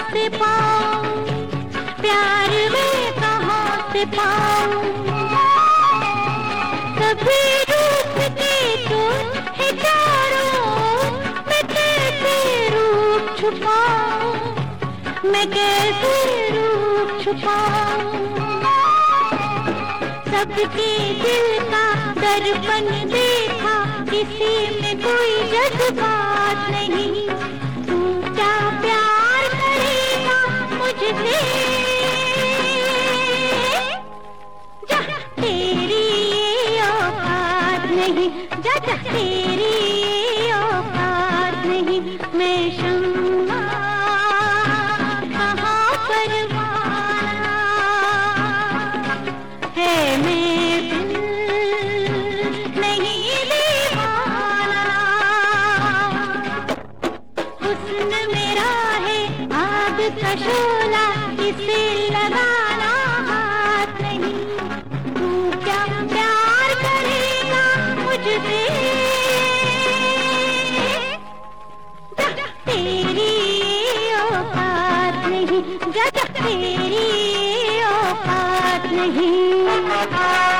से पाऊं, प्यार में कहाँ से पाऊं। कभी रूप के तो है चारों, मैं कैसे रूप छुपाऊं, मैं कैसे रूप छुपाऊं। सबके दिल का दर्पण देखा, किसी में कोई जज्बात नहीं। तू क्या प्यार करेगा मुझसे, जा तेरी ये औकात नहीं, जा जा तेरी ये औकात नहीं। मैं शम्मा कहाँ परवाना है, मैं दिल नहीं दीवाना। हुस्न मेरा है आग का शोला, इसे लगाना हाथ नहीं। तू क्या प्यार करेगा मुझसे, जा तेरी औकात नहीं, जा तेरी औकात नहीं।